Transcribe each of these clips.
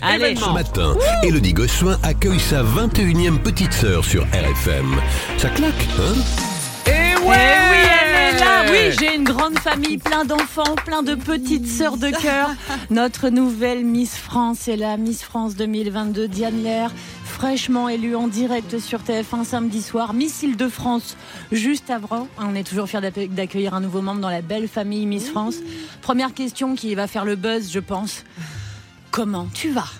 Allez. Ce matin, Élodie Gossuin accueille sa 21e petite sœur sur RFM. Ça claque, hein? Eh oui, elle est là. Oui, j'ai une grande famille, plein d'enfants, plein de petites sœurs de cœur. Notre nouvelle Miss France est là, Miss France 2022, Diane Lair, fraîchement élue en direct sur TF1 samedi soir. Miss Île-de-France, juste avant. On est toujours fiers d'accueillir un nouveau membre dans la belle famille Miss France. Première question qui va faire le buzz, je pense. Comment tu vas?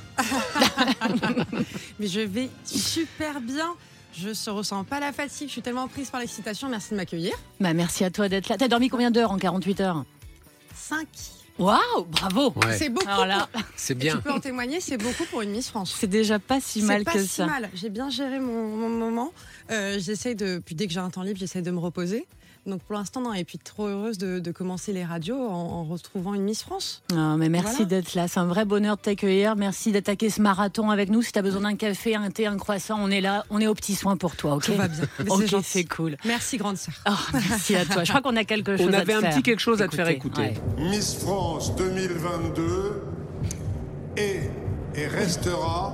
Mais je vais super bien. Je ne ressens pas la fatigue. Je suis tellement prise par l'excitation. Merci de m'accueillir. Bah, merci à toi d'être là. T'as dormi combien d'heures en 48 heures? 5. Waouh, bravo. Ouais. C'est beaucoup. Alors là, C'est Et bien. tu peux en témoigner, c'est beaucoup pour une Miss France. c'est déjà pas si mal pas que si ça. mal. J'ai bien géré mon moment. Puis dès que j'ai un temps libre, j'essaie de me reposer. Donc pour l'instant, non. Et puis trop heureuse de commencer les radios en retrouvant une Miss France. Non, mais merci Voilà. d'être là. C'est un vrai bonheur de t'accueillir. Merci d'attaquer ce marathon avec nous. Si tu as besoin d'un café, un thé, un croissant, on est là. On est aux petits soins pour toi, ok? Tout va bien. Mais Ok, c'est gentil. c'est cool. Merci grande sœur. Oh, merci à toi. Je crois qu'on a quelque chose On à te avait un faire. petit quelque chose à te faire écouter. Ouais. Miss France 2022 est et restera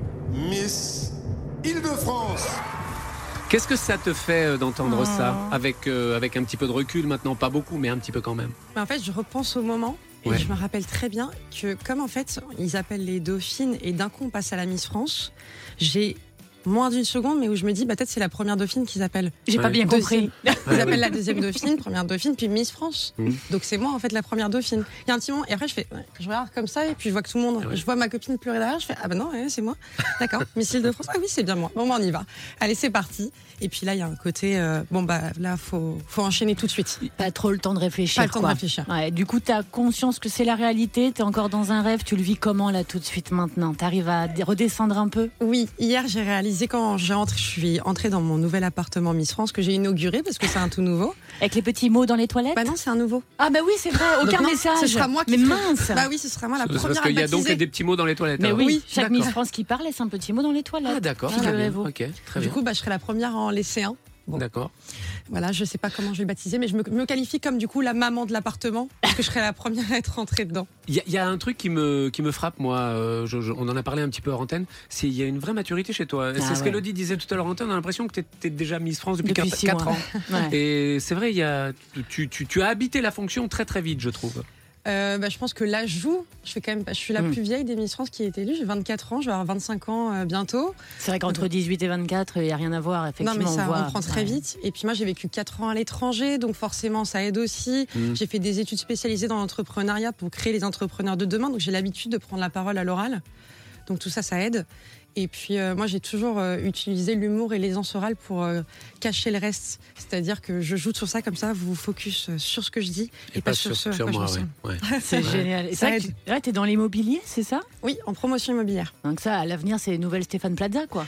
Miss Île-de-France. Qu'est-ce que ça te fait d'entendre Oh. ça avec un petit peu de recul maintenant? Pas beaucoup, mais un petit peu quand même. Mais en fait, je repense au moment et Ouais. je me rappelle très bien que comme en fait, ils appellent les dauphines et d'un coup on passe à la Miss France, j'ai moins d'une seconde mais où je me dis peut-être c'est la première dauphine qu'ils appellent. J'ai pas Ouais. bien compris. Ils appellent la deuxième dauphine, première dauphine, puis Miss France. Mhm. Donc c'est moi en fait la première dauphine. Il y a un petit moment et après je fais, je regarde comme ça et puis je vois que tout le monde, Ouais. je vois ma copine pleurer derrière, je fais ah ben non ouais, c'est moi. D'accord. Miss Île-de-France, ah oui c'est bien moi. Bon bah, on y va. Allez c'est parti. Et puis là il y a un côté bon bah là faut enchaîner tout de suite. Pas trop le temps de réfléchir. Pas le temps de quoi. réfléchir. Ouais, du coup, tu as conscience que c'est la réalité. Tu es encore dans un rêve. Tu le vis comment là tout de suite maintenant? Tu arrives à redescendre un peu? Oui, hier j'ai réalisé quand je suis entrée dans mon nouvel appartement Miss France que j'ai inauguré parce que c'est un tout nouveau. Avec les petits mots dans les toilettes? Bah non, c'est un nouveau. Ah bah oui, c'est vrai. Aucun Donc non, message. Ce sera moi qui Mais ferai. mince. Bah oui, ce sera moi la C'est première parce à qu'il y a donc baptiser. des petits mots dans les toilettes. Mais alors. oui, chaque d'accord. Miss France qui parle laisse un petit mot dans les toilettes. Ah d'accord, très bien. Figurez-vous. Ok, très Du bien. coup, bah, je serai la première à en laisser un. Bon. D'accord. Voilà, je sais pas comment je vais le baptiser, mais je me qualifie comme du coup la maman de l'appartement parce que je serai la première à être rentrée dedans. Il y a un truc qui me frappe, moi, on en a parlé un petit peu hors antenne, c'est il y a une vraie maturité chez toi. C'est ce ouais. qu'Élodie disait tout à l'heure en antenne, on a l'impression que tu étais déjà Miss France depuis 6 4 mois. ans. Ouais. Et c'est vrai, tu as habité la fonction très très vite, je trouve. Bah, je pense que là, je suis la plus vieille des Miss France qui a été élue. J'ai 24 ans, je vais avoir 25 ans bientôt. C'est vrai qu'entre 18 et 24, il n'y a rien à voir. Effectivement, Non, mais ça, on voit. on prend très Ouais. vite. Et puis moi, j'ai vécu 4 ans à l'étranger, donc forcément, ça aide aussi. J'ai fait des études spécialisées dans l'entrepreneuriat pour créer les entrepreneurs de demain. Donc j'ai l'habitude de prendre la parole à l'oral. Donc tout ça, ça aide. Et puis moi, j'ai toujours utilisé l'humour et l'aisance orale pour cacher le reste. C'est-à-dire que je joue sur ça comme ça, vous vous focus sur ce que je dis et pas sur ce à quoi je moi, ressens. ouais. C'est génial. Et Ça c'est vrai aide. que tu es dans l'immobilier, c'est ça? Oui, en promotion immobilière. Donc ça, à l'avenir, c'est nouvelle Stéphane Plaza, quoi.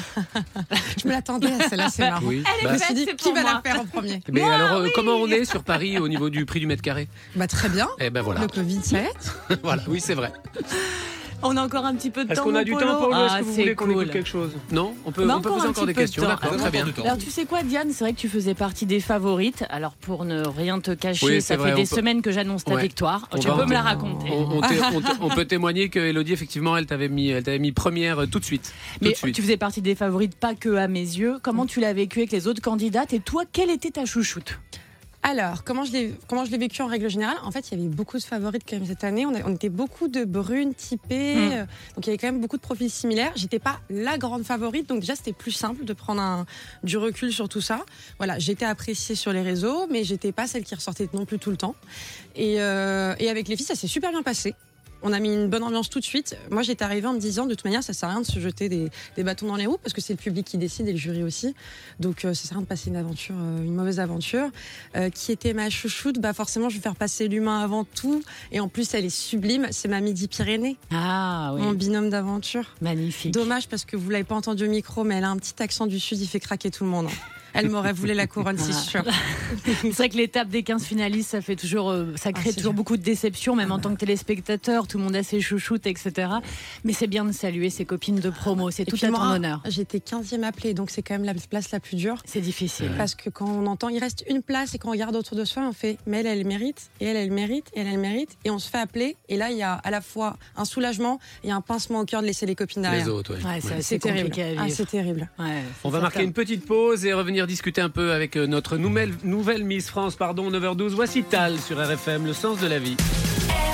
Je me l'attendais à celle-là, c'est marrant. Oui. Je me suis dit, c'est qui pour va moi. la faire en premier? Mais alors, comment on est sur Paris au niveau du prix du mètre carré? Bah très bien. Eh ben voilà. Le Covid, ça aide. Voilà, oui, c'est vrai. On a encore un petit peu de Est-ce temps. qu'on a mon du Polo. temps, Paulo? Est-ce Ah, que vous c'est voulez qu'on cool. écoute quelque chose? Non, on peut Bah, poser encore un encore petit des peu de questions. temps. D'accord, très bien. Alors tu sais quoi, Diane, c'est vrai que tu faisais partie des favorites. Alors pour ne rien te cacher, Oui, ça c'est vrai, fait des on peut- semaines que j'annonce ta Ouais. victoire. On Tu va peux en- me la raconter. On peut témoigner que Élodie, effectivement, elle t'avait mis première tout de suite. Tout Mais de suite. tu faisais partie des favorites, pas que à mes yeux. Comment tu l'as vécu avec les autres candidates? Et toi, quelle était ta chouchoute? Alors, comment je l'ai vécu en règle générale? En fait, il y avait beaucoup de favorites quand même cette année. On était beaucoup de brunes typées. Donc, il y avait quand même beaucoup de profils similaires. J'étais pas la grande favorite. Donc, déjà, c'était plus simple de prendre du recul sur tout ça. Voilà, j'étais appréciée sur les réseaux, mais j'étais pas celle qui ressortait non plus tout le temps. Et avec les filles, ça s'est super bien passé. On a mis une bonne ambiance tout de suite. Moi, j'étais arrivée en me disant, de toute manière, ça sert à rien de se jeter des bâtons dans les roues parce que c'est le public qui décide et le jury aussi. Donc, ça sert à rien de passer une mauvaise aventure. Qui était ma chouchoute? Bah, forcément, je vais faire passer l'humain avant tout. Et en plus, elle est sublime. C'est ma Midi-Pyrénées, Ah oui, mon binôme d'aventure. magnifique. Dommage parce que vous l'avez pas entendu au micro, mais elle a un petit accent du Sud, il fait craquer tout le monde. Elle m'aurait voulu la couronne, c'est sûr. C'est vrai que l'étape des 15 finalistes, ça fait toujours, ça crée toujours beaucoup de déceptions, même en tant que téléspectateur. Tout le monde a ses chouchoutes, etc. Mais c'est bien de saluer ses copines de promo. C'est tout à ton honneur. J'étais 15e appelée, donc c'est quand même la place la plus dure. C'est difficile. Parce que quand on entend, il reste une place et qu'on regarde autour de soi, on fait, mais elle mérite, et elle mérite, et elle mérite. Et on se fait appeler. Et là, il y a à la fois un soulagement et un pincement au cœur de laisser les copines derrière. Les autres, C'est terrible. C'est terrible. Ouais, on va marquer une petite pause et revenir discuter un peu avec notre nouvelle Miss France, 9h12. Voici Tal sur RFM, le sens de la vie.